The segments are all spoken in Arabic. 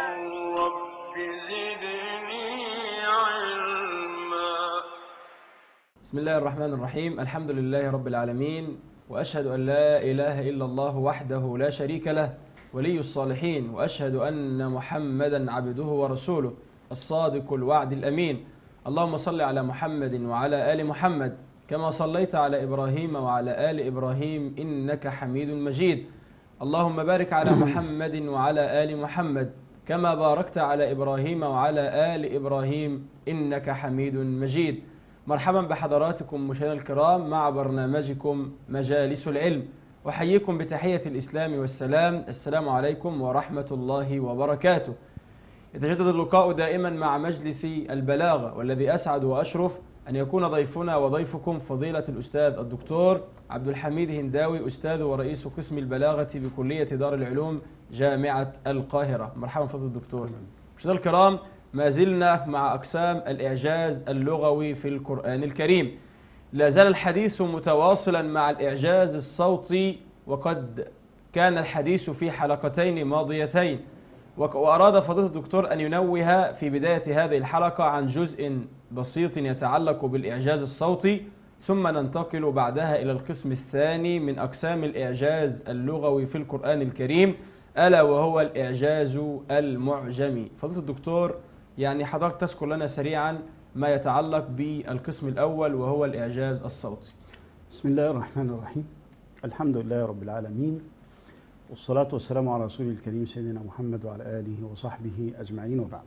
رب زدني علما. بسم الله الرحمن الرحيم. الحمد لله رب العالمين، وأشهد أن لا إله إلا الله وحده لا شريك له ولي الصالحين، وأشهد أن محمدا عبده ورسوله الصادق الوعد الأمين. اللهم صل على محمد وعلى آل محمد كما صليت على إبراهيم وعلى آل إبراهيم إنك حميد مجيد. اللهم بارك على محمد وعلى آل محمد كما باركت على إبراهيم وعلى آل إبراهيم إنك حميد مجيد. مرحبا بحضراتكم مشاهدينا الكرام مع برنامجكم مجالس العلم، أحييكم بتحية الإسلام والسلام. السلام عليكم ورحمة الله وبركاته. يتجدد اللقاء دائما مع مجلس البلاغة، والذي أسعد وأشرف أن يكون ضيفنا وضيفكم فضيلة الأستاذ الدكتور عبد الحميد هنداوي، أستاذ ورئيس قسم البلاغة بكلية دار العلوم جامعة القاهرة. مرحبا فضل الدكتور. مشاهدينا الكرام، ما زلنا مع أقسام الإعجاز اللغوي في القرآن الكريم. لا زال الحديث متواصلا مع الإعجاز الصوتي، وقد كان الحديث في حلقتين ماضيتين، وأراد فضيلة الدكتور أن ينوه في بداية هذه الحلقة عن جزء بسيط يتعلق بالإعجاز الصوتي، ثم ننتقل بعدها إلى القسم الثاني من أقسام الإعجاز اللغوي في القرآن الكريم، ألا وهو الإعجاز المعجمي. فضيلة الدكتور، يعني حضرتك تذكر لنا سريعا ما يتعلق بالقسم الأول وهو الإعجاز الصوتي. بسم الله الرحمن الرحيم. الحمد لله رب العالمين، والصلاة والسلام على رسول الكريم سيدنا محمد وعلى آله وصحبه أجمعين، وبعد.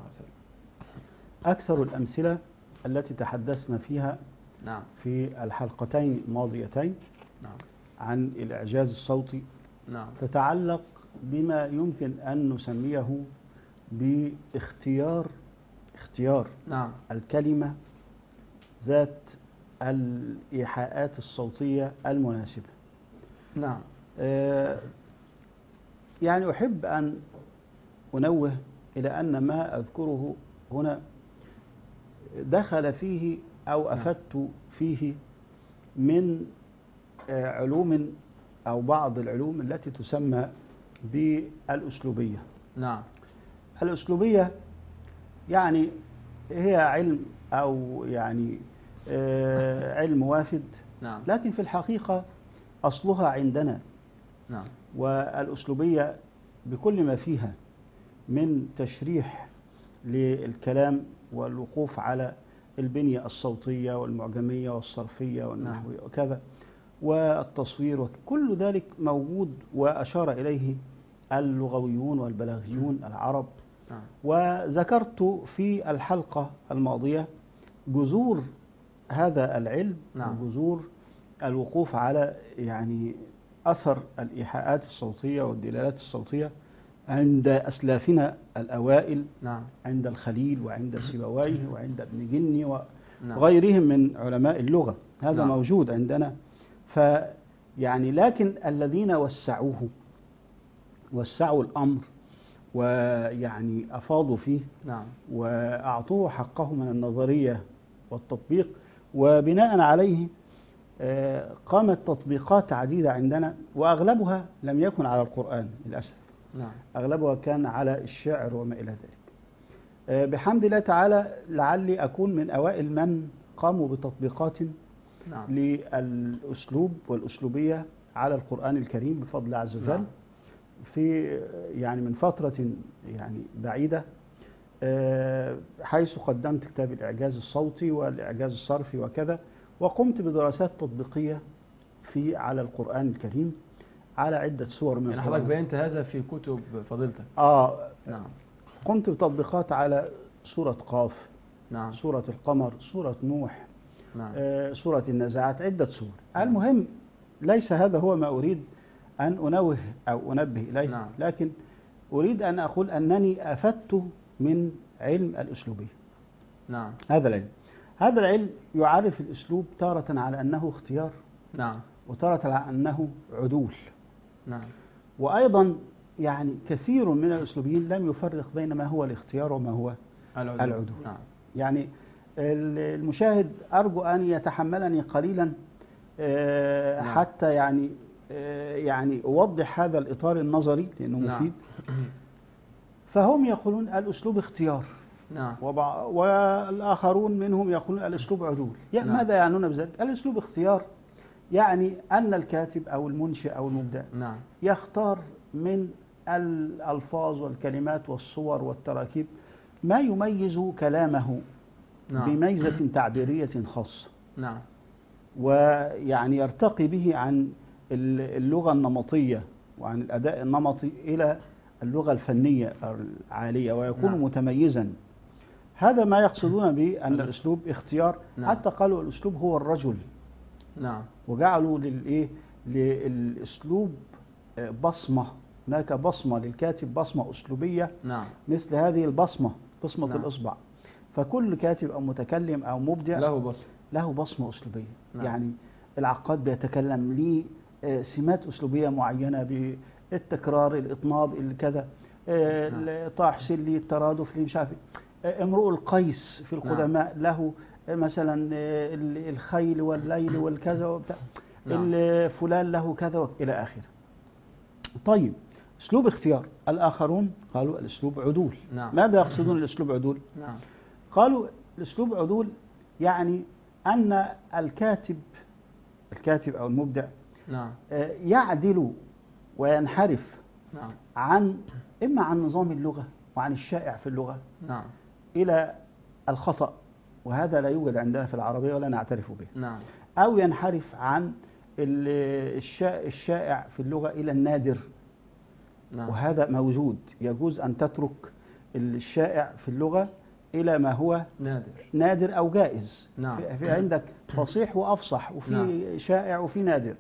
أكثر الأمثلة التي تحدثنا فيها في الحلقتين الماضيتين عن الإعجاز الصوتي تتعلق بما يمكن أن نسميه باختيار الكلمة ذات الإيحاءات الصوتية المناسبة. يعني أحب أن أنوه إلى أن ما أذكره هنا دخل فيه أو أفدت فيه من علوم أو بعض العلوم التي تسمى بالأسلوبية. الأسلوبية يعني هي علم أو يعني علم وافد، لكن في الحقيقة أصلها عندنا. والأسلوبية بكل ما فيها من تشريح للكلام والوقوف على البنية الصوتية والمعجمية والصرفية والنحوية وكذا والتصوير، كل ذلك موجود وأشار إليه اللغويون والبلاغيون العرب. وذكرت في الحلقة الماضية جذور هذا العلم، جذور الوقوف على يعني أثر الإيحاءات الصوتية والدلالات الصوتية عند أسلافنا الأوائل، عند الخليل وعند سيبويه وعند ابن جني وغيرهم من علماء اللغة. هذا موجود عندنا. فيعني لكن الذين وسعوا الأمر ويعني أفاضوا فيه وأعطوه حقه من النظرية والتطبيق، وبناء عليه قامت تطبيقات عديدة عندنا، وأغلبها لم يكن على القرآن للأسف. أغلبها كان على الشعر وما إلى ذلك. بحمد الله تعالى لعلي أكون من أوائل من قاموا بتطبيقات للأسلوب والأسلوبية على القرآن الكريم بفضل الله عز وجل. في يعني من فترة يعني بعيدة، حيث قدمت كتاب الإعجاز الصوتي والإعجاز الصرفي وكذا، وقمت بدراسات تطبيقية على القرآن الكريم على عدة سور من القرآن. حضرتك بينت هذا في كتب فضيلتك؟ قمت بتطبيقات على سورة قاف، سورة القمر، سورة نوح، سورة النازعات، عدة سور. المهم ليس هذا هو ما أريد أن أنوه أو أنبه إليه، لكن أريد أن أقول أنني أفدت من علم الأسلوبية. هذا العلم يعرف الأسلوب تارة على أنه اختيار، وتارة على أنه عدول. وأيضا يعني كثير من الأسلوبيين لم يفرق بين ما هو الاختيار وما هو العدول. يعني المشاهد أرجو أن يتحملني قليلا حتى يعني أوضح هذا الإطار النظري لأنه مفيد. فهم يقولون الأسلوب اختيار، نعم. والآخرون منهم يقولون الأسلوب عدول. نعم. ماذا يعنون بذلك؟ الأسلوب اختيار يعني أن الكاتب أو المنشئ أو المبدع نعم. يختار من الألفاظ والكلمات والصور والتراكيب ما يميز كلامه نعم. بميزة تعبيرية خاصة، نعم. ويعني يرتقي به عن اللغة النمطية وعن الأداء النمطي إلى اللغة الفنية العالية، ويكون نعم. متميزا. هذا ما يقصدون به أن الأسلوب اختيار. نعم. حتى قالوا الأسلوب هو الرجل، نعم. وجعلوا للأسلوب بصمة. هناك بصمة للكاتب، بصمة أسلوبية، نعم. مثل هذه البصمة، بصمة نعم. الإصبع. فكل كاتب أو متكلم أو مبدع له بصمة أسلوبية. نعم. يعني العقاد بيتكلم ليه سمات أسلوبية معينة، بالتكرار، الإطناب، الكذا، طه حسين ليه الترادف، ليه مش عارف. امرؤ القيس في القدماء له مثلا الخيل والليل والكذا وبتاع. فلان له كذا إلى آخره. طيب، أسلوب اختيار. الآخرون قالوا الأسلوب عدول. نعم. ماذا يقصدون الأسلوب عدول؟ نعم. قالوا الأسلوب عدول يعني أن الكاتب أو المبدع نعم. يعدل وينحرف نعم. إما عن نظام اللغة وعن الشائع في اللغة، نعم، إلى الخطأ، وهذا لا يوجد عندنا في العربية ولا نعترف به. نعم. أو ينحرف عن الشائع في اللغة إلى النادر. نعم. وهذا موجود. يجوز أن تترك الشائع في اللغة إلى ما هو نادر أو جائز. نعم. في عندك فصيح وأفصح، وفي نعم. شائع وفي نادر.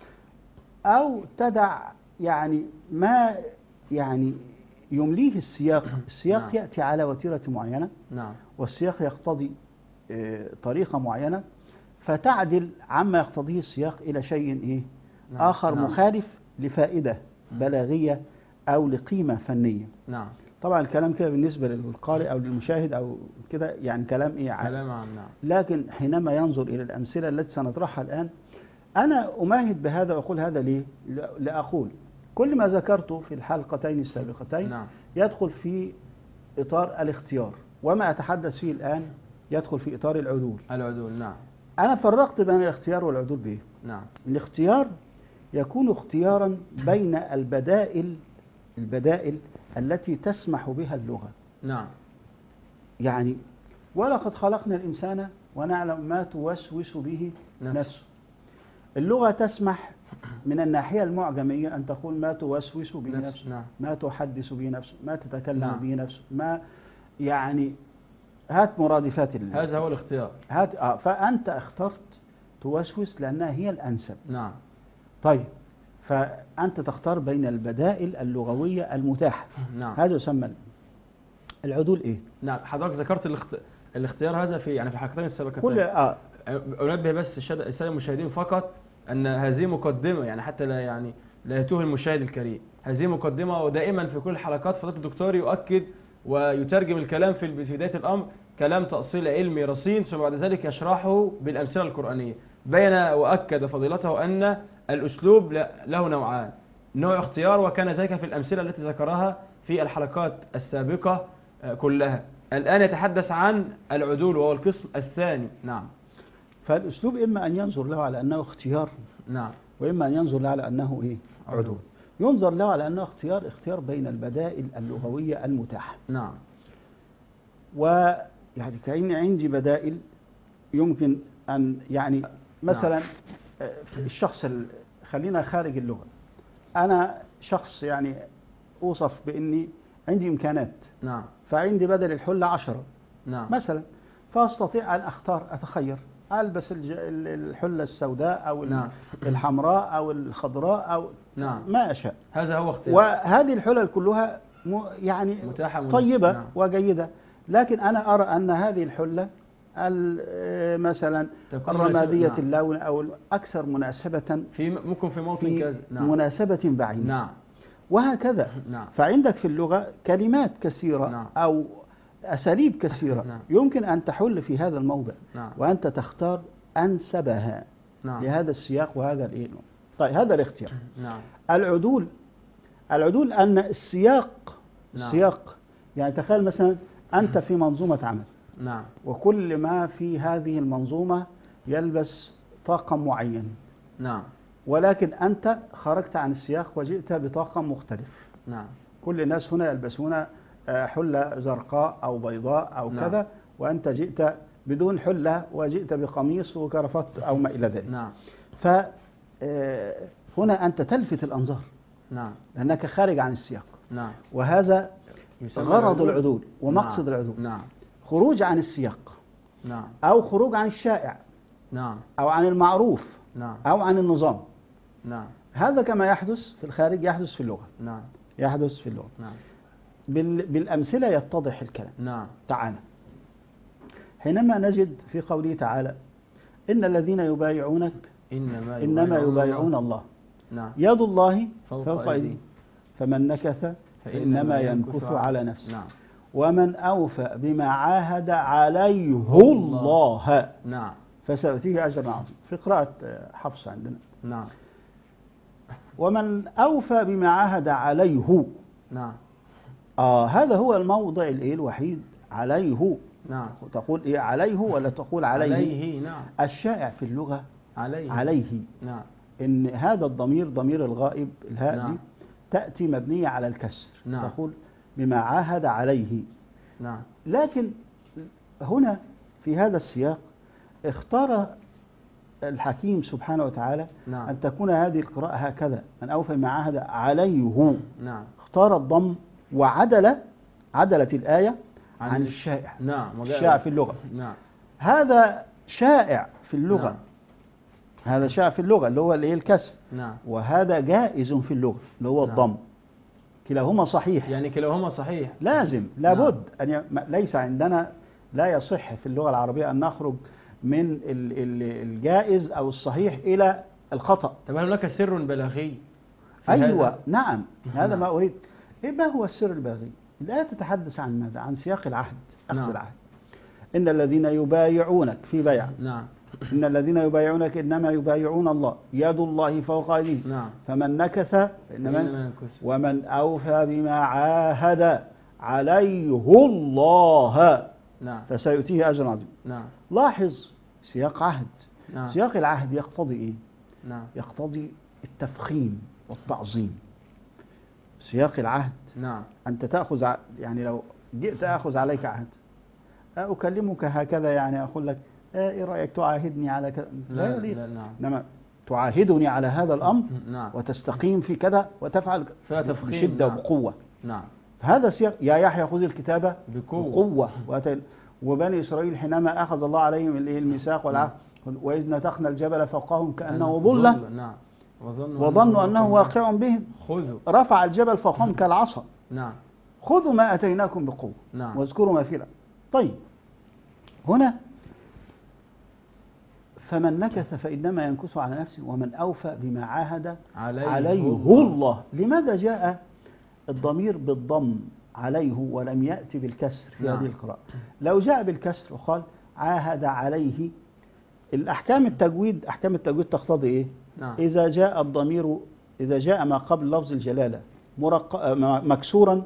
أو تدع يعني ما يعني يمليه السياق. السياق نعم. يأتي على وتيرة معينة. نعم. والسياق يقتضي طريقة معينة، فتعدل عما يقتضيه السياق إلى شيء نعم. آخر نعم. مخالف لفائدة بلاغية أو لقيمة فنية. نعم. طبعا الكلام كده بالنسبة للقارئ أو للمشاهد أو كده يعني كلام كلام عام. نعم. لكن حينما ينظر إلى الأمثلة التي سنطرحها الآن، أنا أماهد بهذا وأقول هذا ليه؟ لأقول كل ما ذكرته في الحلقتين السابقتين نعم. يدخل في إطار الاختيار، وما أتحدث فيه الآن يدخل في إطار العدول. نعم. أنا فرقت بين الاختيار والعدول بإيه؟ نعم. الاختيار يكون اختيارا بين البدائل التي تسمح بها اللغة. نعم. يعني ولقد خلقنا الإنسان ونعلم ما توسوس به نفسه. اللغة تسمح من الناحية المعجمية أن تقول ما توسوس به نفسه. نعم. ما تحدث به نفسه، ما تتكلم نعم. به نفسه، ما يعني هات مرادفات هذا هو الاختيار. فأنت اخترت توسوس لأنها هي الأنسب. نعم. طيب، فأنت تختار بين البدائل اللغوية المتاحة. نعم. هذا يسمى العدول. إيه؟ نعم. حضرتك ذكرت الاختيار هذا في الحلقتين السابقتين. أنبه بس السادة المشاهدين فقط أن هذه مقدمة، يعني حتى لا يتوه المشاهد الكريم. هذه مقدمة، ودائما في كل الحلقات فضيلة الدكتور يؤكد ويترجم الكلام في بداية الأمر كلام تأصيل علمي رصين، ثم بعد ذلك يشرحه بالأمثلة القرآنية. بين وأكد فضيلته أن الأسلوب له نوعان: نوع اختيار، وكان ذلك في الأمثلة التي ذكرها في الحلقات السابقة كلها. الآن يتحدث عن العدول وهو القسم الثاني. نعم. فالأسلوب إما أن ينظر له على أنه اختيار، نعم، وإما أن ينظر له على أنه عدول. ينظر له على أنه اختيار بين البدائل اللغوية المتاحة. نعم. ويعني كأن عندي بدائل يمكن أن يعني مثلا الشخص خلينا خارج اللغة. أنا شخص يعني أوصف بإني عندي إمكانات. نعم. فعندي بدل الحلة 10. نعم. مثلا، فأستطيع أن أتخير ألبس الحلة السوداء أو نعم. الحمراء أو الخضراء أو نعم. ما أشاء. هذا هو اختيار. وهذه الحلل كلها يعني متاحة طيبة. نعم. وجيدة. لكن أنا أرى أن هذه الحلة مثلا الرمادية نعم. اللون أو أكثر مناسبة ممكن في موطن كذا. نعم. مناسبة بعينة. نعم. وهكذا. نعم. فعندك في اللغة كلمات كثيرة. نعم. أو أساليب كثيرة. نعم. يمكن أن تحل في هذا الموضع. نعم. وأنت تختار أنسبها. نعم. لهذا السياق وهذا طيب، هذا الاختيار. نعم. العدول أن السياق. نعم. السياق يعني تخيل مثلا أنت في منظومة عمل، نعم. وكل ما في هذه المنظومة يلبس طاقم معين، نعم. ولكن أنت خرجت عن السياق وجئت بطاقم مختلف. نعم. كل الناس هنا يلبسون حلة زرقاء أو بيضاء أو نعم. كذا، وأنت جئت بدون حلة وجئت بقميص وكرافات أو ما إلى ذلك. نعم. فهنا أنت تلفت الأنظار، نعم. لأنك خارج عن السياق. نعم. وهذا يسمى غرض العدول ومقصد نعم. العدول. نعم. خروج عن السياق، نعم. أو خروج عن الشائع، نعم. أو عن المعروف، نعم. أو عن النظام. نعم. هذا كما يحدث في الخارج يحدث في اللغة. نعم. يحدث في اللغة. نعم. بالأمثلة يتضح الكلام. نعم. تعالى، حينما نجد في قوله تعالى: إن الذين يبايعونك إنما يبايعون الله. نعم. يد الله فوق أيديهم فمن نكث فإنما ينكث على نفسه. نعم. ومن أوفى بما عاهد عليه الله نعم. فسيؤتيه أجرا عظيما. في قراءة حفص عندنا. نعم. ومن أوفى بما عاهد عليه. نعم. هذا هو الموضع الوحيد، عليه. نعم. تقول إيه عليه ولا تقول عليه؟ عليه. نعم. الشائع في اللغة عليه. نعم. إن هذا الضمير ضمير الغائب الهاء نعم. دي تأتي مبنية على الكسر. نعم. تقول بما عاهد عليه. نعم. لكن هنا في هذا السياق اختار الحكيم سبحانه وتعالى نعم. أن تكون هذه القراءة هكذا: من أوفى بما عاهد عليه. نعم. اختار الضم عدلت الآية عن الشائع. نعم. الشائع في اللغة. نعم. هذا شائع في اللغة. نعم. هذا شائع في اللغة اللي هو الكسر. نعم. وهذا جائز في اللغة اللي هو الضم. كلاهما صحيح. يعني كلاهما صحيح. لازم لابد أن ليس عندنا، لا يصح في اللغة العربية أن نخرج من الجائز أو الصحيح إلى الخطأ. طب هل هناك سر بلاغي؟ أيوة. نعم. هذا ما أريد. ما هو السر البلاغي؟ الآية تتحدث عن ماذا؟ عن سياق العهد، أخذ العهد. إن الذين يبايعونك في بيع. نعم. إن الذين يبايعونك إنما يبايعون الله يد الله فوق أيديهم. نعم. فمن نكث فإنما ومن أوفى بما عاهد عليه الله نعم. فسيؤتيه أجرا عظيما. نعم. لاحظ سياق عهد. نعم. سياق العهد يقتضي إيه؟ نعم. يقتضي التفخيم والتعظيم. سياق العهد. نعم. أنت تأخذ يعني لو جئت أخذ عليك عهد، أكلمك هكذا، يعني أقول لك إيه رأيك تعاهدني على كذا؟ لا. نعم. إنما تعاهدني على هذا الأمر. نعم. وتستقيم في كذا وتفعل بشدة. نعم. وبقوة. نعم. هذا سياق. يا يحيى خذ الكتابة بقوة. وبني إسرائيل حينما أخذ الله عليهم الميثاق والعهد وإذ نتقنا الجبل فوقهم كأنه ظلة. نعم. وظنوا أنه واقع بهم خذوا. رفع الجبل فوقهم كالعصا. نعم. خذوا ما أتيناكم بقوة. نعم. واذكروا ما فيه. طيب هنا فمن نكث فإنما ينكث على نفسه ومن أوفى بما عاهد عليه الله. لماذا جاء الضمير بالضم عليه ولم يأتي بالكسر في هذه القراءة؟ لو جاء بالكسر وقال عاهد عليه، أحكام التجويد تقتضي إيه؟ نعم. إذا جاء الضمير، إذا جاء ما قبل لفظ الجلالة مكسورا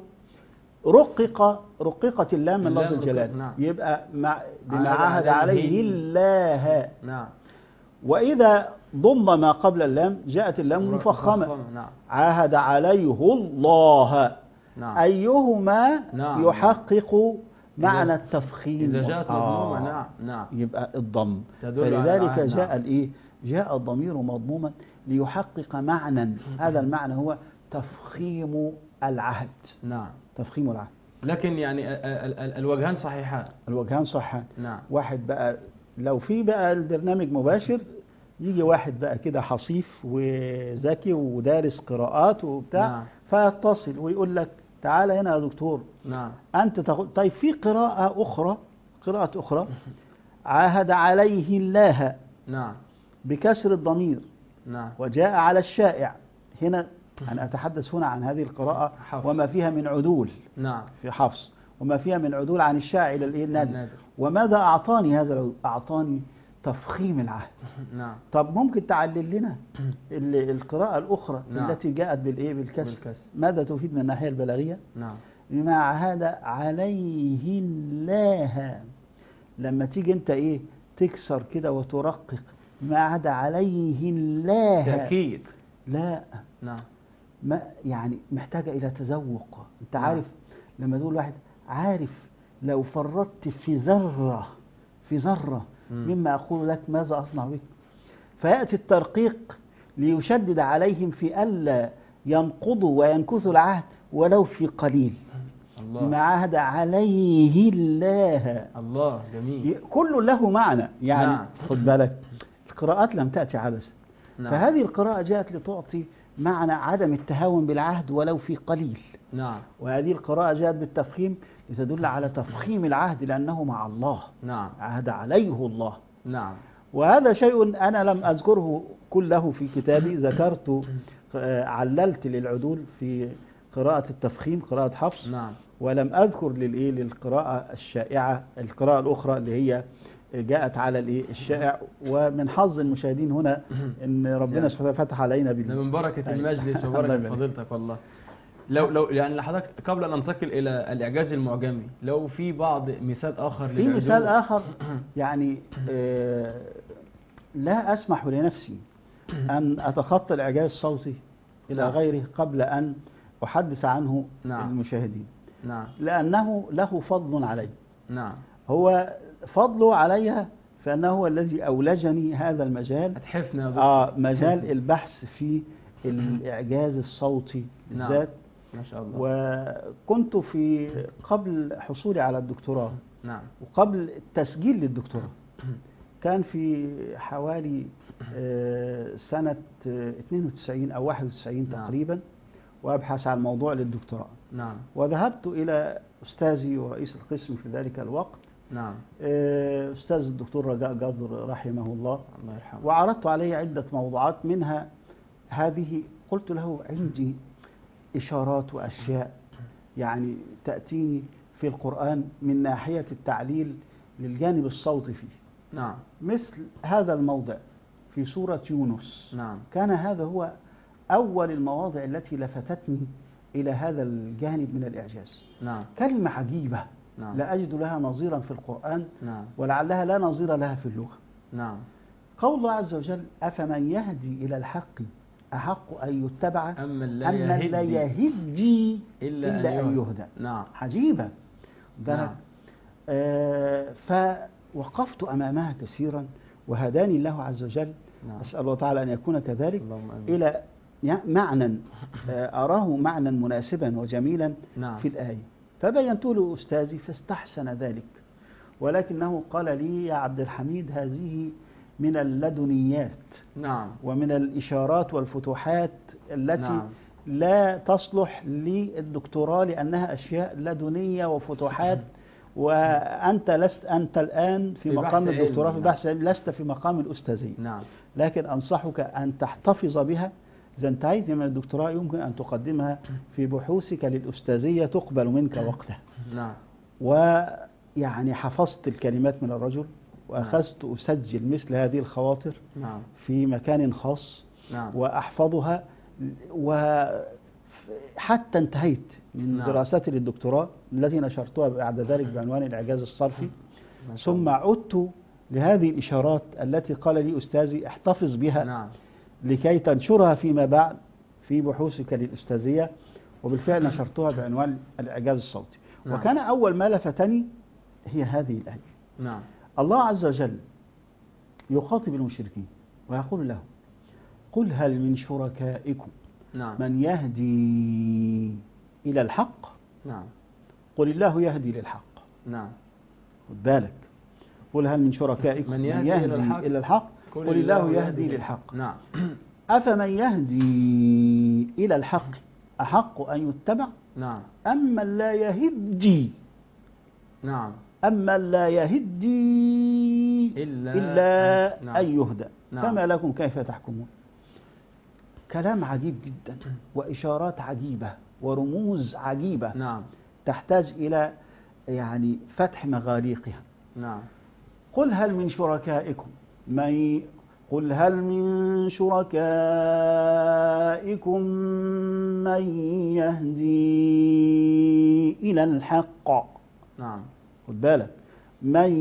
رققت اللام من لفظ الجلالة. نعم. يبقى بما عاهد عليه الله. نعم. وإذا ضم ما قبل اللام جاءت اللام مفخمة. نعم. عاهد عليه الله. نعم. أيهما نعم. يحقق معنى التفخيم. إذا جاءت مضمومة. نعم. يبقى الضم. فلذلك جاء الضمير مضموما ليحقق معنى. هذا المعنى هو تفخيم العهد. نعم. تفخيم العهد. لكن يعني الوجهان صحيحان. الوجهان صحيحان. نعم. واحد بقى لو في بقى البرنامج مباشر يجي واحد بقى كده حصيف وذكي ودارس قراءات وبتاع. نعم. فيتصل ويقول لك تعالى هنا يا دكتور. نعم. أنت طيب في قراءة أخرى عاهد عليه الله. نعم. بكسر الضمير. نعم. وجاء على الشائع. هنا أنا أتحدث هنا عن هذه القراءة حفص. وما فيها من عدول. نعم. في حفص وما فيها من عدول عن الشائع إلى النادر. وماذا أعطاني هذا؟ أعطاني تفخيم العهد. نعم. طب ممكن تعلل لنا القراءة الأخرى. نعم. التي جاءت بالكسر ماذا تفيد من الناحية البلاغية؟ نعم. بما عهد عليه الله. لما تيجي انت ايه تكسر كده وترقق بما عهد عليه الله، تأكيد. لا نعم. ما يعني محتاجة إلى تذوق. أنت نعم. عارف لما تقول واحد عارف لو فرطت في ذرة مما أقول لك ماذا أصنع بك، فيأتي الترقيق ليشدد عليهم في ألا ينقضوا وينكثوا العهد ولو في قليل. الله. بما عهد عليه الله. الله جميل. كل له معنى يعني. نعم. خد بالك القراءات لم تأتي عبثا. نعم. فهذه القراءة جاءت لتعطي معنى عدم التهاون بالعهد ولو في قليل. نعم. وهذه القراءة جاءت بالتفخيم لتدل على تفخيم العهد لأنه مع الله. نعم. عهد عليه الله. نعم. وهذا شيء أنا لم أذكره كله في كتابي، ذكرت عللت للعدول في قراءة التفخيم قراءة حفص. نعم. ولم أذكر للقراءة الشائعة القراءة الأخرى اللي هي جاءت على الشائع. ومن حظ المشاهدين هنا ان ربنا سبحانه فتح علينا ده من بركة المجلس وبركة فضيلتك والله. لو يعني لحضرتك قبل أن ننتقل إلى الإعجاز المعجمي، لو في بعض مثال آخر في مثال آخر يعني لا أسمح لنفسي أن أتخطى الإعجاز الصوتي إلى غيره قبل أن أحدث عنه المشاهدين. نعم. لأنه له فضل علي. نعم. هو فضله علي فأنه هو الذي أولجني هذا المجال. أتحفنا مجال البحث في الإعجاز الصوتي بالذات. ما شاء الله. وكنت في قبل حصولي على الدكتوراه. نعم. وقبل التسجيل للدكتوراه كان في حوالي سنة 92 أو 91 تقريبا. وأبحث عن موضوع للدكتوراه. نعم. وذهبت إلى أستاذي ورئيس القسم في ذلك الوقت. نعم. أستاذ الدكتور رجاء جبر رحمه الله. الله يرحمه. وعرضت عليه عدة موضوعات منها هذه. قلت له عندي إشارات وأشياء يعني تأتيني في القرآن من ناحية التعليل للجانب الصوتي فيه. نعم. مثل هذا الموضع في سورة يونس. نعم. كان هذا هو أول المواضع التي لفتتني إلى هذا الجانب من الإعجاز. نعم. كلمة عجيبة. نعم. لا أجد لها نظيرا في القرآن. نعم. ولعلها لا نظير لها في اللغة. نعم. قول الله عز وجل أفمن يهدي إلى الحق أحق أن يتبع أما لا يهدي إلا أن يهدى. نعم. عجيبة. نعم. فوقفت أمامها كثيرا وهداني الله عز وجل. نعم. أسأل الله تعالى أن يكون كذلك. اللهم إلى معنى أراه معنى مناسبا وجميلا. نعم. في الآية. فبينت له أستاذي فاستحسن ذلك. ولكنه قال لي يا عبد الحميد هذه من اللدنيات. نعم. ومن الإشارات والفتوحات التي نعم. لا تصلح للدكتوراه لأنها أشياء لدنية وفتوحات. وأنت لست أنت الآن في مقام الدكتوراه في بحث لست في مقام الأستاذية. نعم. لكن أنصحك أن تحتفظ بها. إذا انتهيت من الدكتوراه يمكن أن تقدمها في بحوثك للأستاذية تقبل منك وقتها. نعم. ويعني حفظت الكلمات من الرجل وأخذت أسجل مثل هذه الخواطر. نعم. في مكان خاص. نعم. وأحفظها حتى انتهيت من نعم. دراستي للدكتوراه التي نشرتها بعد ذلك بعنوان الإعجاز الصرفي. ثم عدت لهذه الإشارات التي قال لي أستاذي احتفظ بها. نعم. لكي تنشرها فيما بعد في بحوثك للأستاذية. وبالفعل نشرتها بعنوان الإعجاز الصوتي. نعم. وكان أول ما لفتني هي هذه الآية. نعم. الله عز وجل يخاطب المشركين ويقول لهم قل هل من شركائكم نعم. من يهدي إلى الحق. نعم. قل الله يهدي للحق. نعم. خد بالك. قل هل من شركائكم من يهدي إلى الحق. قل الله يهدي للحق. نعم. أفمن يهدي إلى الحق أحق أن يتبع. نعم. أما لا يهدي. نعم. أما لا يهدي إلا أن يهدى. نعم. فما لكم كيف تحكمون. كلام عجيب جدا وإشارات عجيبة ورموز عجيبة. نعم. تحتاج إلى يعني فتح مغاليقها. نعم. قل هل من شركائكم من قل هل من شركائكم من يهدي إلى الحق. نعم. خد بالك، من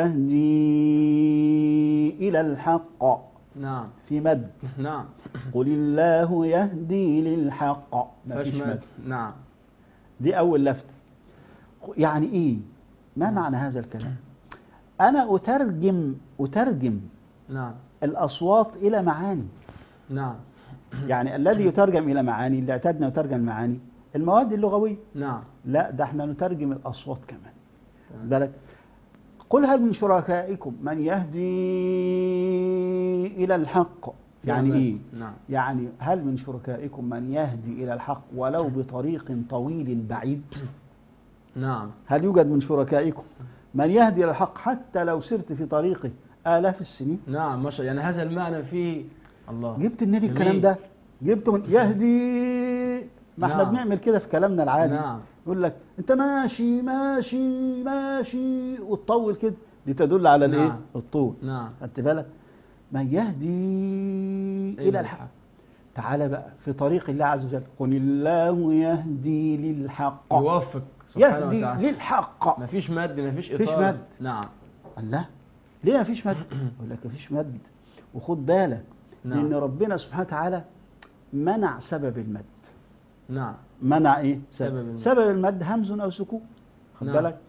يهدي إلى الحق. نعم. في مد. نعم. قل الله يهدي للحق. ما فيش مد. نعم. دي أول لفتة. يعني إيه؟ ما معنى هذا الكلام؟ أنا أترجم نعم الأصوات إلى معاني. نعم. يعني الذي يترجم إلى معاني، اللي اعتدنا يترجم المعاني المواد اللغوية. نعم. لا، ده احنا نترجم الأصوات كمان. بالك، قل هل من شركائكم من يهدي إلى الحق. يعني إيه؟ نعم. يعني هل من شركائكم من يهدي إلى الحق ولو بطريق طويل بعيد؟ نعم. هل يوجد من شركائكم من يهدي إلى الحق حتى لو سرت في طريقه آلاف السنين؟ نعم. ما شاء، يعني هذا المعنى فيه الله. جبت منين الكلام ده؟ جبته من يهدي. ما احنا بنعمل كده في كلامنا العادي. نعم. يقول لك انت ماشي ماشي ماشي وتطول كده، دي تدل على الايه؟ الطول. نعم. خدت بالك؟ من يهدي الى الحق. تعالى بقى في طريق الله عز وجل، قل الله يهدي للحق. يوفق سبحانه يهدي وتعالى. للحق. مفيش مد، مفيش مفيش إطالة. مد. نعم. الله، ليه مفيش مد؟ يقول لك مفيش مد، وخد بالك نعم. لأن ربنا سبحانه وتعالى منع سبب المد. نعم. منع ايه؟ سبب المد همز او سكون. خد نعم. بالك؟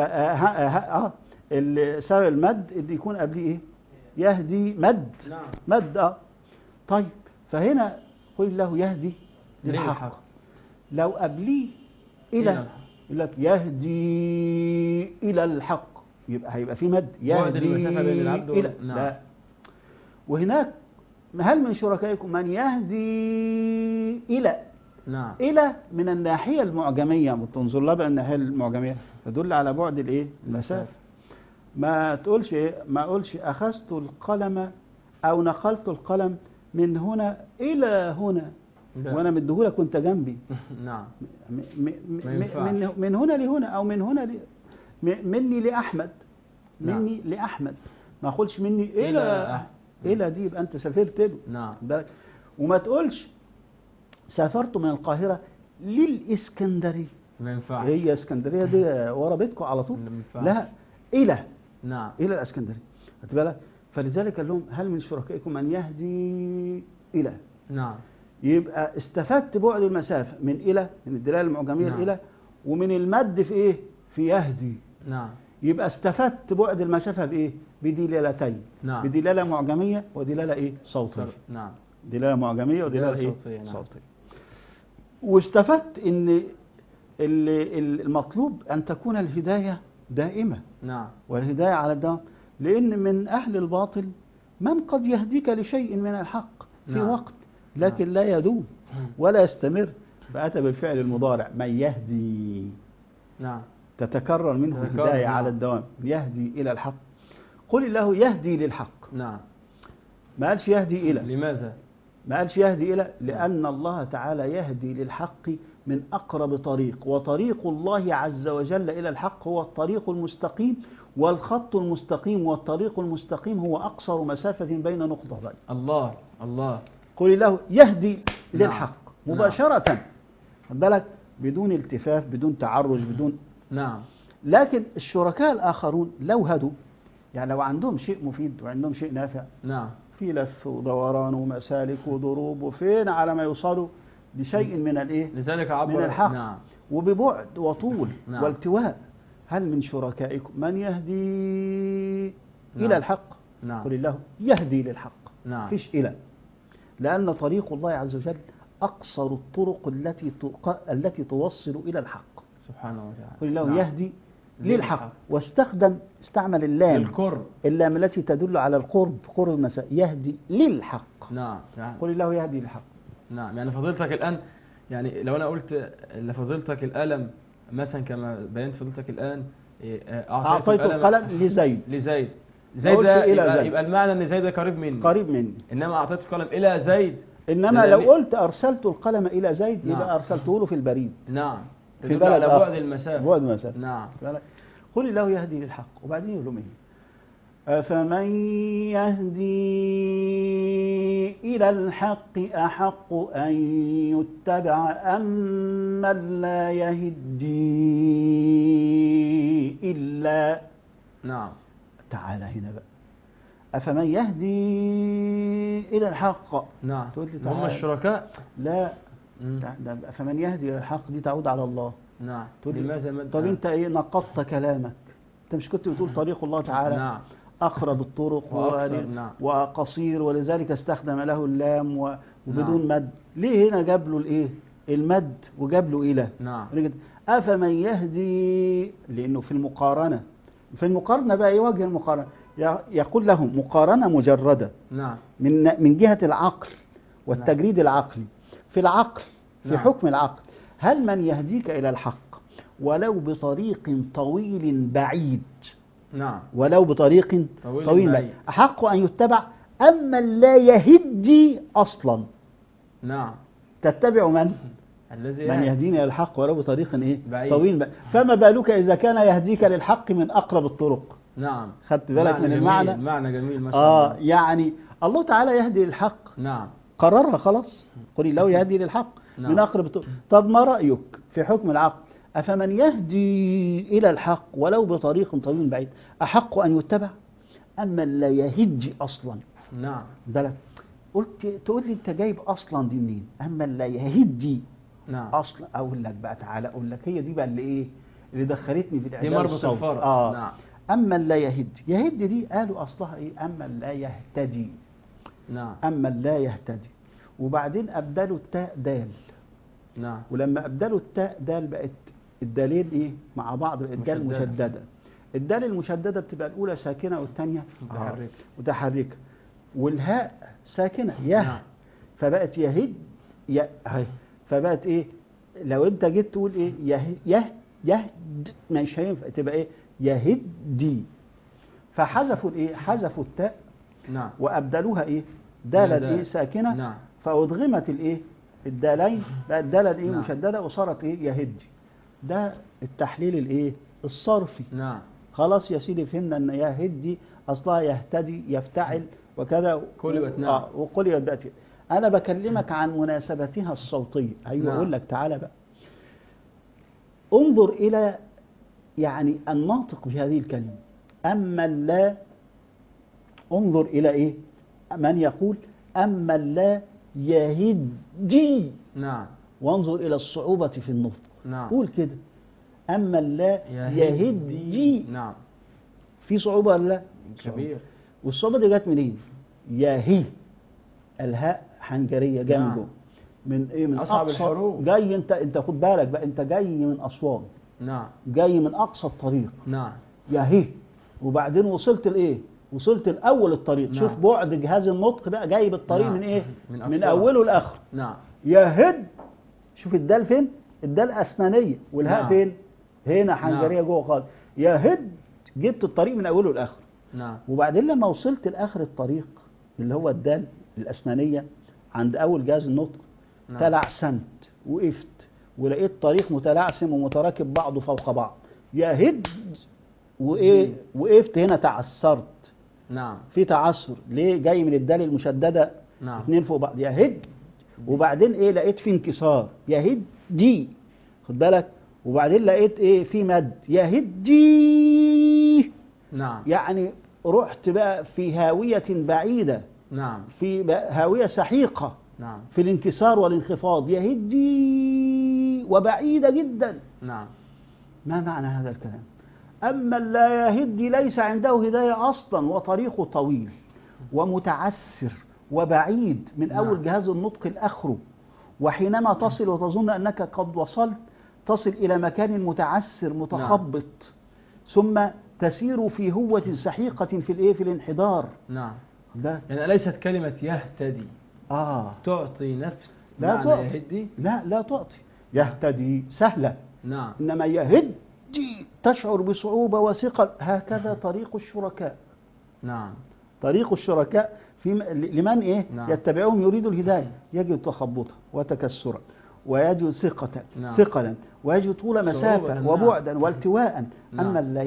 سبب المد اللي يكون قبليه ايه؟ يهدي مد. نعم. مد. طيب، فهنا قل الله يهدي للحق. لو قبليه الى يقول لك يهدي الى الحق، هيبقى في مد. يهدي المسافه بين العبد إلى. نعم. لا. وهناك هل من شركائكم من يهدي الى. نعم. إلى من الناحية المعجمية، بتنظر لها بالناحية المعجمية تدل على بعد الايه؟ المسافة. ما تقولش ايه؟ ما اقولش أخذت القلم أو نقلت القلم من هنا إلى هنا وأنا مديهولك وأنت جنبي. نعم. من هنا لهنا، أو من هنا مني لأحمد. مني لأحمد. ما أقولش مني إلى دي، يبقى أنت سافرت له. نعم. وما تقولش سافرت من القاهرة للإسكندرية. ما ينفعش. هي اسكندرية دي ورا بيتكم على طول. لا، إلى. نعم. إلى الإسكندرية. خدت بالك؟ فلذلك قال لهم هل من شركائكم من يهدي إلى. نعم. يبقى استفدت بعد المسافة من إلى، من الدلالة المعجمية. نعم. إلى، ومن المد في إيه؟ في يهدي. نعم. يبقى استفدت بعد المسافة بإيه؟ بدلالتين. نعم. بدلالة معجمية ودلالة إيه؟ صوتية. نعم. دلالة معجمية ودلالة إيه؟ صوتية. نعم. صوتية. واستفدت ان المطلوب ان تكون الهداية دائمة. نعم. والهداية على الدوام، لان من اهل الباطل من قد يهديك لشيء من الحق في نعم. وقت، لكن لا يدوم ولا يستمر. فأتى بالفعل المضارع من يهدي. نعم. تتكرر منه الهداية. نعم. على الدوام. يهدي إلى الحق. قل الله يهدي للحق. نعم. ما قالش يهدي إلى. لماذا؟ ما قالش يهدي إلى، لأن الله تعالى يهدي للحق من أقرب طريق، وطريق الله عز وجل إلى الحق هو الطريق المستقيم، والخط المستقيم والطريق المستقيم هو أقصر مسافة بين نقطتين. الله الله. قل الله يهدي للحق. نعم. مباشرة. خد بالك، بدون التفاف، بدون تعرج، بدون. نعم. لكن الشركاء الآخرون لو هدوا، يعني لو عندهم شيء مفيد وعندهم شيء نافع، نعم، في لف ودوران ومسالك وضروب وفين على ما يوصلوا لشيء من الايه؟ لذلك عبر من الحق. نعم. وببعد وطول. نعم. والتواء. هل من شركائكم من يهدي نعم. إلى الحق؟ نعم. قل الله يهدي للحق. نعم. فيش إلى، لأن طريق الله عز وجل أقصر الطرق التي توصل إلى الحق سبحانه وتعالى. قل الله نعم. يهدي للحق. واستعمل اللام للقرب. اللام التي تدل على القرب، قرب المساء. يهدي للحق. نعم. نعم. قل الله يهدي للحق. نعم. يعني فضيلتك الآن، يعني لو أنا قلت لفضيلتك القلم مثلا كما بينت فضيلتك الآن، أعطيت القلم لزيد. زيد ده يبقى المعنى ان زيد قريب مني. انما اعطيت القلم الى زيد. انما لو قلت ارسلت القلم الى زيد، نعم. يبقى ارسلته له في البريد. نعم. في بلد على بعد المسافه. بعد المسافه. نعم. قل الله يهدي للحق. وبعدين يقول لهم ايه؟ أفمن يهدي إلى الحق أحق أن يتبع أم من لا يهدي إلا. نعم. تعالى هنا بقى، أفمن يهدي إلى الحق. نعم. تقول لي هم تعالى. الشركاء. لا، مم. ده أفمن يهدي إلى الحق دي تعود على الله. نعم. تقول لي لماذا طب أنت إيه نقضت كلامك؟ أنت مش كنت بتقول طريق الله تعالى نعم. أقرب الطرق وأقصر. نعم. وقصير، ولذلك استخدم له اللام وبدون نعم. مد. ليه هنا جاب له الإيه؟ المد وجاب له إلى. نعم. أفمن يهدي، لأنه في المقارنة. في المقارنة بقى إيه وجه المقارنة؟ يقول لهم مقارنة مجردة نعم. من جهة العقل والتجريد العقلي. في العقل، في نعم. حكم العقل، هل من يهديك إلى الحق ولو بطريق طويل بعيد، نعم. ولو بطريق طويل بعيد، أحق أن يتبع أم من لا يهدي أصلا؟ نعم. تتبع من الذي يهديني إلى الحق ولو بطريق إيه؟ بعيد. طويل بعيد. فما بالك إذا كان يهديك للحق من أقرب الطرق؟ نعم. خدت بالك من المعنى؟ معنى جميل ما شاء الله. يعني الله تعالى يهدي للحق. نعم. قررها خلاص، قل لو يهدي للحق. نعم. من أقرب الطرق. طب ما رأيك في حكم العقل؟ أفمن يهدي إلى الحق ولو بطريق طويل بعيد أحق أن يتبع أم من لا يهدي أصلا؟ نعم. بالك قلت تقول لي أنت جايب أصلا دي منين؟ أما لا يهدي. نعم. أصلا أقول لك بقى، تعالى أقول لك، هي دي بقى اللي إيه اللي دخلتني في دي الإعلام مربط الصوتي. الفرق. نعم. أما لا يهدي دي قالوا أصلها إيه؟ أما لا يهتدي. نعم. أما لا يهتدي، وبعدين أبدلوا التاء دال. نعم. ولما أبدلوا التاء دال بقت الدالين إيه مع بعض، الدال مشددة. الدال المشددة بتبقى الأولى ساكنة والثانية متحركة، والهاء ساكنة يه. نعم. فبقت يهد فبقت إيه؟ لو أنت جيت تقول إيه يهد مش هينفع، تبقى إيه؟ يهدي. فحذفوا الإيه؟ حذفوا التاء. نعم. وأبدلوها إيه؟ دالا إيه ساكنة. نعم. فأدغمت الإيه؟ الدالين، بقت دالا إيه نعم. مشددة وصارت إيه؟ يهدي. ده التحليل الإيه؟ الصرفي. نعم. خلاص يا سيدي فهمنا أن يهدي أصلها يهتدي يفتعل وكذا. قلبت. نعم. وقلبت بقت. أنا بكلمك عن مناسبتها الصوتية. أيوة. نعم. أقول لك تعالى بقى انظر إلى يعني الناطق بهذه الكلمة. أما لا، انظر إلى إيه؟ من يقول أما لا يهدي. نعم. وانظر إلى الصعوبة في النطق. نعم. قول كده أما لا يهدي. نعم. في صعوبة ولا لا؟ كبير. والصعوبة دي جت منين؟ يهي، الهاء حنجرية جنبه. نعم. من إيه؟ من أصعب أقصى الحروف. جاي أنت خد بالك بقى، أنت جاي من أسوان. نعم. جاي من أقصى الطريق. نعم. يهي، وبعدين وصلت لإيه؟ وصلت لأول الطريق. نعم. شوف بعد جهاز النطق بقى، جايب الطريق. نعم. من إيه؟ من أوله لآخره. نعم. يهد. شوف الدال فين؟ الدال أسنانية، والهاء نعم. فين؟ هنا حنجرية. نعم. جوه خالص. يهد، جبت الطريق من أوله لآخره. نعم. وبعدين لما وصلت لآخر الطريق اللي هو الدال الأسنانية عند أول جهاز النطق، نعم. تلعثمت، وقفت، ولقيت طريق متلعثم ومتراكب بعضه فوق بعض. يهد، وإيه؟ وقفت هنا تعثرت. نعم. في تعثر ليه؟ جاي من الدال المشددة. نعم. اثنين فوق بعض. يهد، وبعدين إيه؟ لقيت في انكسار. يهد دي، خد بالك. وبعدين لقيت إيه؟ في مد. يهد دي. نعم. يعني رحت بقى في هاوية بعيدة. نعم. في هاوية سحيقة. نعم. في الانكسار والانخفاض. يهدي، وبعيدة جدا. نعم. ما معنى هذا الكلام؟ أما لا يهدي ليس عنده هداية أصلا، وطريقه طويل ومتعسر وبعيد من نعم. أول جهاز النطق لآخره. وحينما تصل وتظن أنك قد وصلت، تصل إلى مكان متعسر متخبط. ثم تسير في هوة سحيقة في الإيه؟ في الانحدار. نعم. ده يعني ليست كلمة يهتدي تعطي نفس لا معنى تعطي. يهدي. لا تعطي. يهتدي سهلة. نعم. إنما يهدي تشعر بصعوبة وثقل. هكذا طريق الشركاء. نعم. طريق الشركاء في لمن إيه؟ نعم. يتبعهم يريد الهداية، يجد تخبطا وتكسرا. ويجد نعم. ثقلا، ويجد طول مسافة نعم. وبعدا والتواء. نعم. أما لا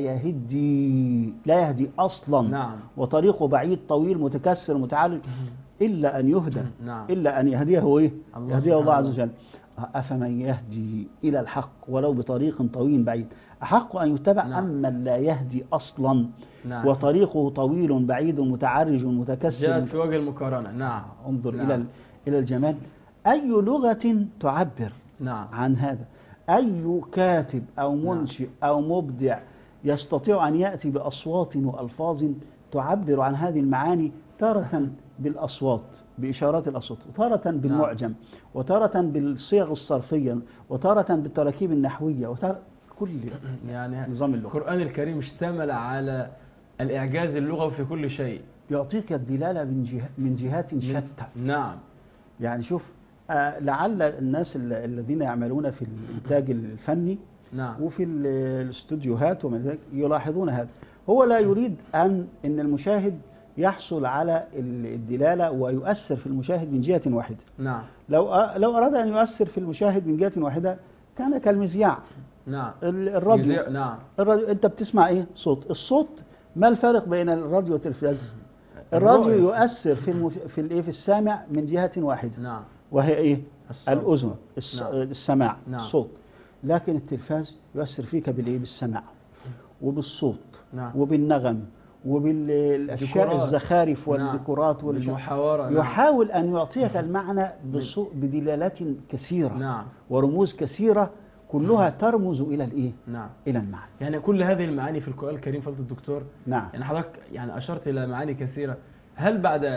يهدي أصلا، نعم. وطريقه بعيد طويل متكسر متعرج، إلا أن يهدى، نعم. إلا أن يهديه إيه؟ الله يهديه الله سبحانه عز وجل. أفمن يهدي إلى الحق ولو بطريق طويل بعيد أحق أن يتبع، نعم. أما لا يهدي أصلا نعم. وطريقه طويل بعيد متعرج متكسر. جاءت في وجه المقارنة. نعم. انظر نعم. إلى الجمال. أي لغة تعبر نعم. عن هذا؟ أي كاتب أو منشئ أو مبدع يستطيع أن يأتي بأصوات وألفاظ تعبر عن هذه المعاني، تارة بالأصوات بإشارات الأصوات، وتارة بالمعجم، وتارة بالصيغ الصرفية، وتارة بالتراكيب النحوية، وتارة كل يعني نظام اللغة. القرآن الكريم اشتمل على الإعجاز اللغوي في كل شيء، يعطيك الدلالة من جهات شتى. نعم. يعني شوف، لعل الناس الذين يعملون في الإنتاج الفني نعم. وفي الاستوديوهات وما ذلك يلاحظون هذا. هو لا يريد أن المشاهد يحصل على الدلالة ويؤثر في المشاهد من جهة واحدة. نعم. لو أراد أن يؤثر في المشاهد من جهة واحدة كان كالمذياع. نعم. الراديو. نعم. الراديو أنت بتسمع إيه؟ صوت. ما الفرق بين الراديو والتلفاز؟ الراديو يؤثر في السامع من جهة واحدة. نعم. وهي إيه؟ الأذن، نعم. السماع، نعم. الصوت. لكن التلفاز يؤثر فيك بالإيه؟ بالسماع وبالصوت. نعم. وبالنغم وبالأشياء الزخارف والديكورات والمحاورة. يحاول أن يعطيك المعنى بدلالات كثيرة. نعم. ورموز كثيرة كلها ترمز إلى الإيه؟ نعم. إلى المعنى. يعني كل هذه المعاني في القرآن الكريم فضيلة الدكتور. نعم. يعني حضرتك يعني أشرت إلى معاني كثيرة. هل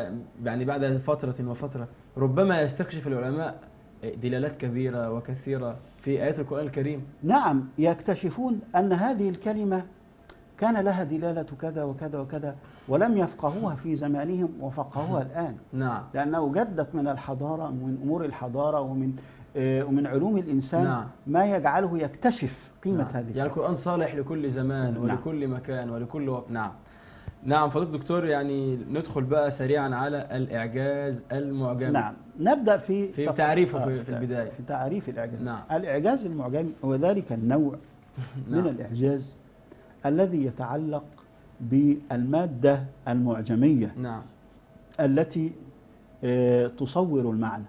بعد فترة وفترة ربما يستكشف العلماء دلالات كبيرة وكثيرة في آيات القرآن الكريم؟ نعم، يكتشفون أن هذه الكلمة كان لها دلالة كذا وكذا وكذا، ولم يفقهوها في زمانهم وفقهوها الآن. نعم. لأنه جدت من الحضارة، من أمور الحضارة ومن علوم الإنسان. نعم. ما يجعله يكتشف قيمة نعم. هذه. يعني القرآن صالح لكل زمان ولكل مكان ولكل وقت. نعم. نعم فضيلة الدكتور، يعني ندخل بقى سريعا على الإعجاز المعجمي. نعم، نبدأ في تعريفه في البداية. في تعريف الإعجاز. نعم. الإعجاز المعجمي هو ذلك النوع نعم. من الإعجاز الذي يتعلق بالمادة المعجمية. نعم. التي تصور المعنى.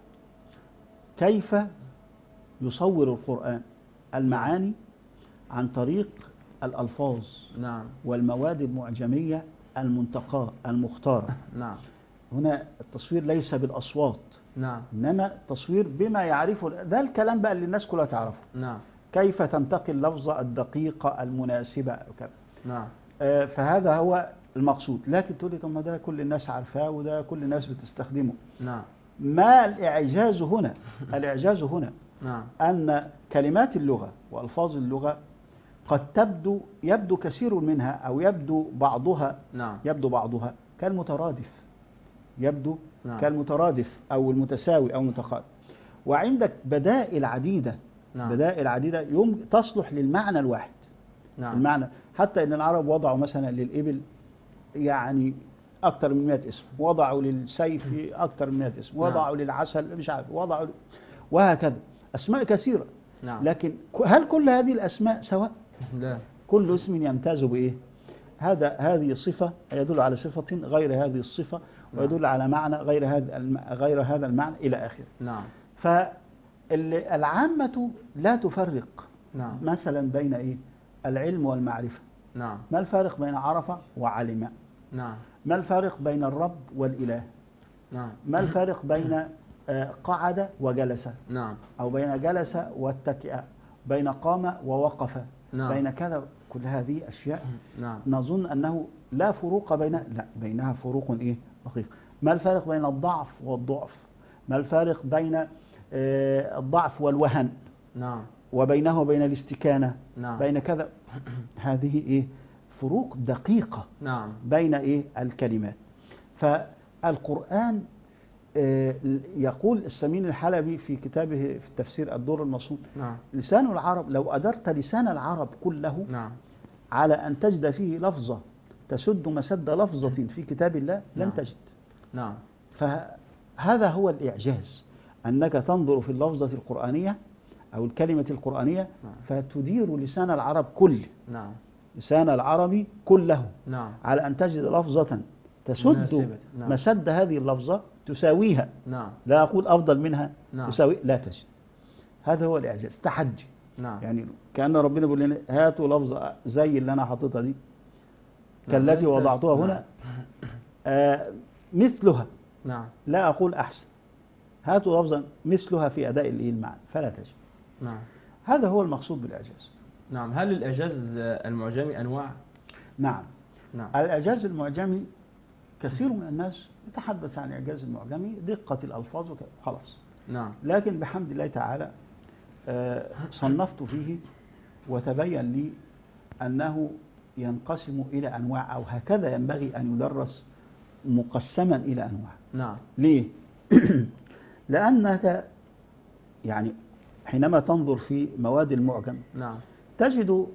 كيف يصور القرآن المعاني؟ عن طريق الألفاظ. نعم. والمواد المعجمية المنتقاة المختارة. نعم. هنا التصوير ليس بالأصوات. نعم. إنما التصوير بما يعرفه، ده الكلام بقى اللي الناس كلها تعرفه. نعم. كيف تنتقي اللفظة الدقيقة المناسبة وكذا. نعم. فهذا هو المقصود. لكن تقول لي طب ما ده كل الناس عارفاه وده كل الناس بتستخدمه. نعم. ما الإعجاز هنا؟ الإعجاز هنا نعم. أن كلمات اللغة وألفاظ اللغة قد يبدو كثير منها أو يبدو بعضها. نعم. يبدو بعضها كالمترادف. يبدو نعم. كالمترادف أو المتساوي أو المتقارب. وعندك بدائل عديدة. نعم. بدائل عديدة تصلح للمعنى الواحد. نعم. المعنى حتى إن العرب وضعوا مثلا للإبل يعني أكثر من 100 اسم، وضعوا للسيف أكثر من 100 اسم، وضعوا للعسل مش عارف، وضعوا وهكذا أسماء كثيرة. نعم. لكن هل كل هذه الأسماء سواء؟ لا. كل اسم يمتاز بإيه؟ هذه صفة يدل على صفة غير هذه الصفة، ويدل على معنى غير هذا المعنى إلى آخره. نعم. فالعامة لا تفرق. نعم. مثلا بين إيه؟ العلم والمعرفة. نعم. ما الفارق بين عرف وعلم؟ نعم. ما الفارق بين الرب والإله؟ نعم. ما الفارق بين قعد وجلس؟ نعم. أو بين جلس واتكئ، بين قام ووقف. نعم. بين كذا. كل هذه أشياء نعم. نظن أنه لا فروق لا، بينها فروق إيه؟ دقيق. ما الفارق بين الضعف والضعف؟ ما الفارق بين الضعف والوهن؟ نعم. وبينه وبين الاستكانة. نعم. بين كذا. هذه إيه؟ فروق دقيقة. نعم. بين إيه؟ الكلمات. فالقرآن يقول السمين الحلبي في كتابه في التفسير الدر المصون. نعم. لسان العرب، لو أدرت لسان العرب كله نعم. على أن تجد فيه لفظة تسد مسد لفظة في كتاب الله لن نعم. تجد. نعم. فهذا هو الإعجاز أنك تنظر في اللفظة القرآنية أو الكلمة القرآنية فتدير لسان العرب كله، نعم، لسان العربي كله، نعم، على أن تجد لفظة تسد مناسبة. نعم. مسد هذه اللفظة تساويها، نعم، لا أقول أفضل منها، نعم. تساوي، لا تجد. هذا هو الإعجاز، تحدي. نعم، يعني كأن ربنا بيقول لنا هاتوا لفظة زي اللي أنا حاططها دي كالتي نعم. وضعتها نعم. هنا مثلها، نعم، لا أقول أحسن، هاتوا لفظا مثلها في أداء المعنى فلا تجد. نعم، هذا هو المقصود بالإعجاز. نعم. هل الإعجاز المعجمي أنواع؟ نعم. نعم، الإعجاز المعجمي كثير من الناس يتحدث عن الإعجاز المعجمي دقة الألفاظ خلاص، نعم، لكن بحمد الله تعالى صنفت فيه وتبين لي أنه ينقسم إلى أنواع، أو هكذا ينبغي أن يدرس مقسما إلى أنواع. نعم، ليه؟ لأنك يعني حينما تنظر في مواد المعجم نعم، تجد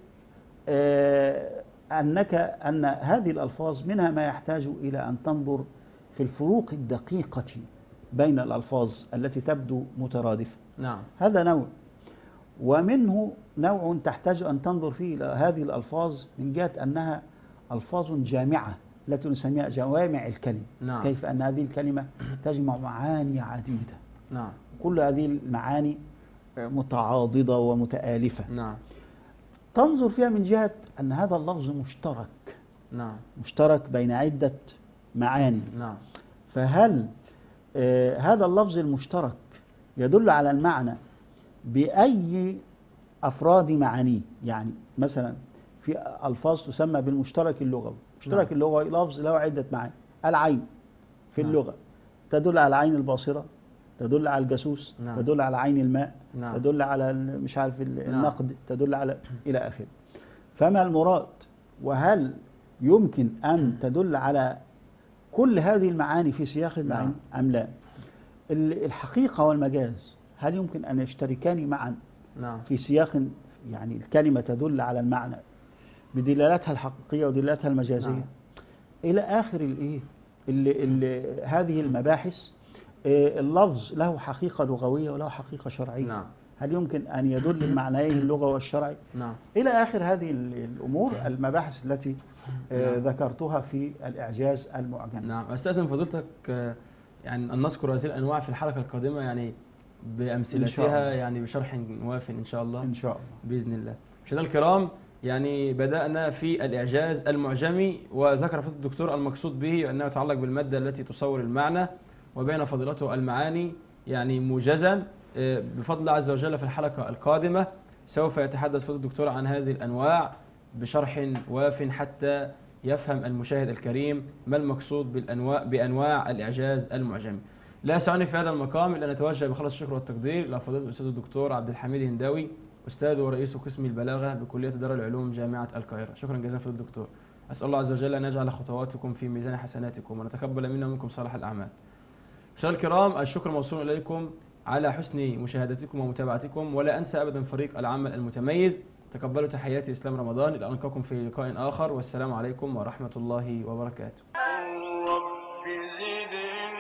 أن هذه الألفاظ منها ما يحتاج إلى أن تنظر في الفروق الدقيقة بين الألفاظ التي تبدو مترادفة، نعم، هذا نوع. ومنه نوع تحتاج أن تنظر فيه إلى هذه الألفاظ من جهة أنها ألفاظ جامعة التي نسميها جوامع الكلم. نعم. كيف أن هذه الكلمة تجمع معاني عديدة، نعم، كل هذه المعاني متعاضدة ومتآلفة. نعم، تنظر فيها من جهة أن هذا اللفظ مشترك، نعم، مشترك بين عدة معاني. نعم، فهل هذا اللفظ المشترك يدل على المعنى بأي أفراد معانيه؟ يعني مثلا في ألفاظ تسمى بالمشترك اللغوي. المشترك اللغوي لفظ له عدة معاني. العين في اللغة تدل على العين الباصرة، تدل على الجاسوس، تدل على عين الماء، تدل على مش عارف النقد، تدل على إلى آخره. فما المراد؟ وهل يمكن أن تدل على كل هذه المعاني في سياق المعاني أم لا؟ الحقيقة والمجاز هل يمكن أن يشتركان معا في سياق، يعني الكلمة تدل على المعنى بدلالاتها الحقيقية ودلالاتها المجازية إلى آخر هذه المباحث. اللفظ له حقيقة لغوية وله حقيقة شرعية. هل يمكن أن يدل المعنيين اللغوي والشرعي؟ إلى آخر هذه الأمور المباحث التي ذكرتها في الإعجاز المعجمي. نعم. أستأذن فضيلتك يعني أن نذكر هذه الأنواع في الحلقة القادمة، يعني بأمثلتها، يعني بشرح واف إن شاء الله. إن شاء الله بإذن الله. مشاهدينا الكرام، يعني بدأنا في الإعجاز المعجمي، وذكر فضيلة الدكتور المقصود به أنه يتعلق بالمادة التي تصور المعنى، وبين فضيلته المعاني يعني موجزا. بفضل الله عز وجل في الحلقة القادمة سوف يتحدث فضيلة الدكتور عن هذه الأنواع بشرح واف حتى يفهم المشاهد الكريم ما المقصود بأنواع الإعجاز المعجمي. لا يسعني في هذا المقام إلا أن نتوجه بخلص الشكر والتقدير إلى فضيلة الأستاذ الدكتور عبد الحميد هنداوي، أستاذ ورئيس قسم البلاغة بكلية دار العلوم جامعة القاهرة. شكرا جزيلا فضيلة الدكتور. أسأل الله عز وجل أن يجعل خطواتكم في ميزان حسناتكم، ونتقبل منا ومنكم صالح الأعمال. مشاهدينا الكرام، الشكر موصول إليكم على حسن مشاهدتكم ومتابعتكم، ولا أنسى أبدا فريق العمل المتميز. تقبلوا تحياتي إسلام رمضان، إلى أن ألقاكم في لقاء آخر، والسلام عليكم ورحمة الله وبركاته. رب زدني